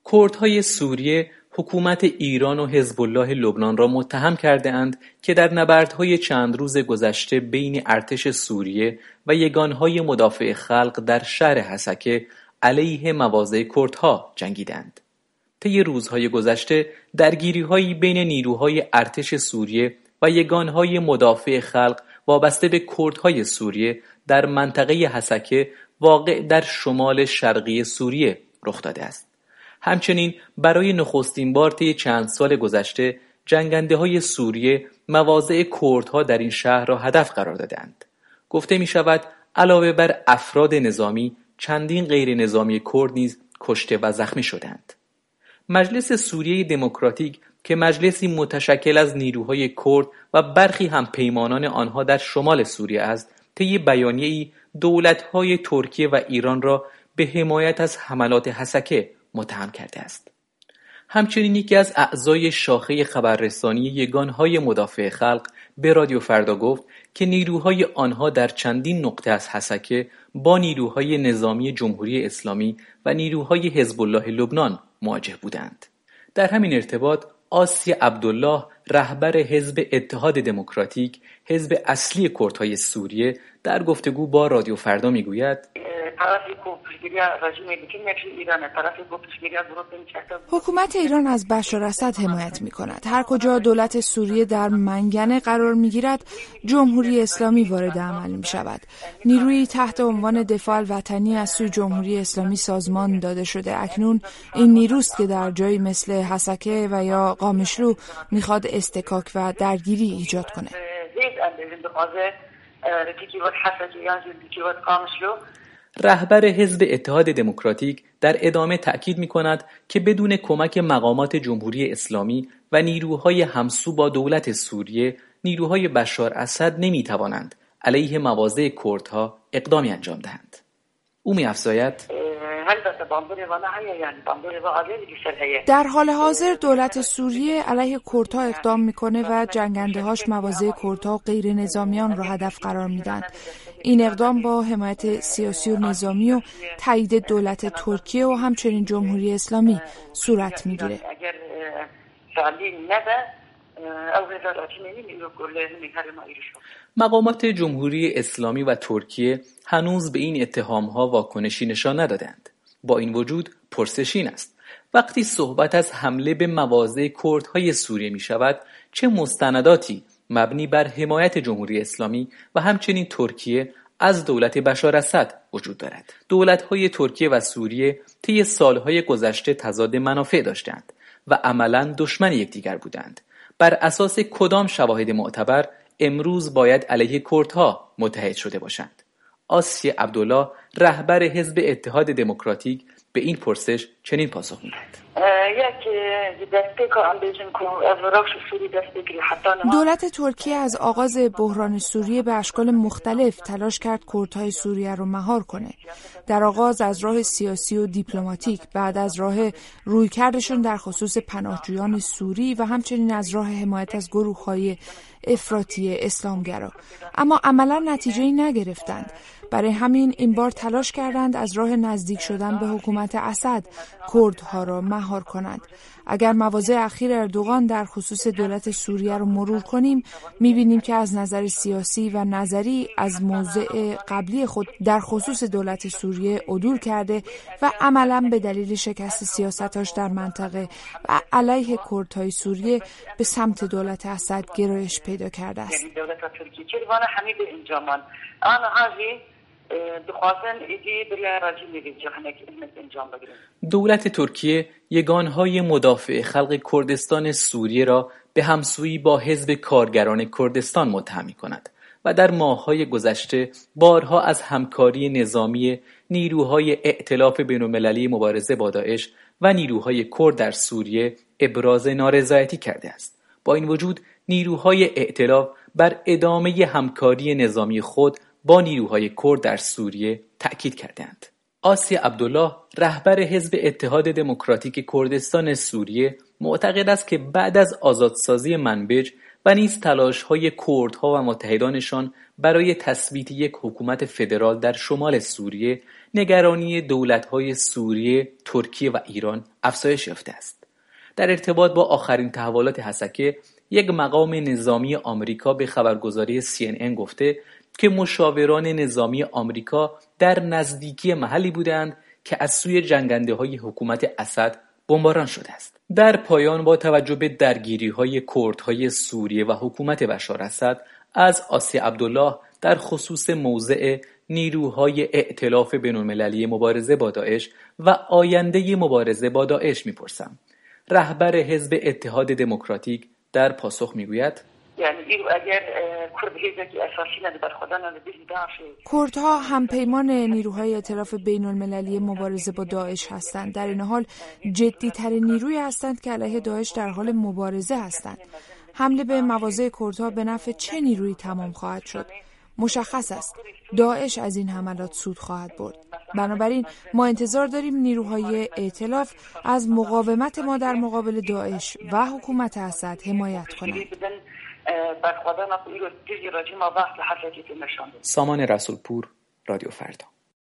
کردهای سوریه حکومت ایران و حزب الله لبنان را متهم کرده‌اند که در نبردهای چند روز گذشته بین ارتش سوریه و یگانهای مدافع خلق در شهر حسکه علیه مواضع کردها جنگیدند. طی روزهای گذشته درگیری‌هایی بین نیروهای ارتش سوریه و یگانهای مدافع خلق وابسته به کردهای سوریه در منطقه حسکه واقع در شمال شرقی سوریه رخ داده است. همچنین برای نخستین بار طی چند سال گذشته جنگنده‌های سوریه مواضع کردها در این شهر را هدف قرار دادند. گفته می شود علاوه بر افراد نظامی چندین غیر نظامی کرد نیز کشته و زخمی شدند. مجلس سوریه دموکراتیک که مجلسی متشکل از نیروهای کرد و برخی همپیمانان آنها در شمال سوریه است، طی بیانیه‌ای دولت‌های ترکیه و ایران را به حمایت از حملات حسکه متهم کرده است. همچنین یکی از اعضای شاخه خبررسانی یگانهای مدافع خلق به رادیو فردا گفت که نیروهای آنها در چندین نقطه از حسکه با نیروهای نظامی جمهوری اسلامی و نیروهای حزب الله لبنان مواجه بودند. در همین ارتباط آسی عبدالله رهبر حزب اتحاد دموکراتیک، حزب اصلی کردهای سوریه، در گفتگو با رادیو فردا میگوید حکومت ایران از بشار اسد حمایت می کند. هر کجا دولت سوریه در منگنه قرار می گیرد، جمهوری اسلامی وارد عمل می شود. نیرویی تحت عنوان دفاع الوطنی از سوی جمهوری اسلامی سازمان داده شده. اکنون این نیروست که در جایی مثل حسکه و یا قامشلو می خواد استکاک و درگیری ایجاد کنه. رهبر حزب اتحاد دموکراتیک در ادامه تأکید می‌کند که بدون کمک مقامات جمهوری اسلامی و نیروهای همسو با دولت سوریه، نیروهای بشار اسد نمی‌توانند علیه مواضع کردها اقدامی انجام دهند. او می‌افزاید در حال حاضر دولت سوریه علیه کردها اقدام میکنه و جنگنده‌هاش مواضع کردها و غیر نظامیان را هدف قرار میدن. این اقدام با حمایت سیاسی و نظامی و تایید دولت ترکیه و همچنین جمهوری اسلامی صورت میگیره. مقامات جمهوری اسلامی و ترکیه هنوز به این اتهام‌ها واکنشی نشان ندادند. با این وجود پرسش این است: وقتی صحبت از حمله به مواضع کردهای سوریه می شود، چه مستنداتی مبنی بر حمایت جمهوری اسلامی و همچنین ترکیه از دولت بشار اسد وجود دارد؟ دولت‌های ترکیه و سوریه طی سالهای گذشته تضاد منافع داشتند و عملاً دشمن یکدیگر بودند. بر اساس کدام شواهد معتبر امروز باید علیه کردها متحد شده باشند؟ آسی عبدالله رهبر حزب اتحاد دموکراتیک به این پرسش چنین پاسخ می‌دهد: دولت ترکیه از آغاز بحران سوریه به اشکال مختلف تلاش کرد کردهای سوریه رو مهار کنه. در آغاز از راه سیاسی و دیپلماتیک، بعد از راه رویکردشون در خصوص پناهجویان سوری و همچنین از راه حمایت از گروه‌های افراطی اسلامگرا، اما عملا نتیجه‌ای نگرفتند. برای همین این بار تلاش کردند از راه نزدیک شدن به حکومت اسد کردها را مهار کنند. اگر مواضع اخیر اردوغان در خصوص دولت سوریه رو مرور کنیم، می‌بینیم که از نظر سیاسی و نظری از موضع قبلی خود در خصوص دولت سوریه عدول کرده و عملاً به دلیل شکست سیاستاش در منطقه و علیه کردهای سوریه به سمت دولت اسد گرایش پیدا کرده است. دولت ترکیه یگانهای مدافع خلق کردستان سوریه را به همسویی با حزب کارگران کردستان متهم می‌کند و در ماه‌های گذشته بارها از همکاری نظامی نیروهای ائتلاف بین‌المللی مبارزه با داعش و نیروهای کرد در سوریه ابراز نارضایتی کرده است. با این وجود نیروهای ائتلاف بر ادامه همکاری نظامی خود با نیروهای کرد در سوریه تأکید کردند. آسی عبدالله رهبر حزب اتحاد دموکراتیک کردستان سوریه معتقد است که بعد از آزادسازی منبج و نیز تلاش‌های کردها و متحدانشان برای تثبیت یک حکومت فدرال در شمال سوریه، نگرانی دولت‌های سوریه، ترکیه و ایران افزایش یافته است. در ارتباط با آخرین تحولات حسکه، یک مقام نظامی آمریکا به خبرگزاری CNN گفته که مشاوران نظامی آمریکا در نزدیکی محلی بودند که از سوی جنگنده‌های حکومت اسد بمباران شده است. در پایان، با توجه به درگیری‌های کردهای سوریه و حکومت بشار اسد، از آسیه عبدالله در خصوص موضع نیروهای ائتلاف بین‌المللی مبارزه با داعش و آینده مبارزه با داعش می‌پرسم. رهبر حزب اتحاد دموکراتیک در پاسخ میگوید: کردها همپیمان نیروهای ائتلاف بین‌المللی مبارزه با داعش هستند. در این حال جدی‌ترین نیروی هستند که علیه داعش در حال مبارزه هستند. حمله به مواضع کردها به نفع چه نیرویی تمام خواهد شد؟ مشخص است داعش از این حملات سود خواهد برد. بنابراین ما انتظار داریم نیروهای ائتلاف از مقاومت ما در مقابل داعش و حکومت اسد حمایت کنند. سامان رسولپور، رادیو فردا.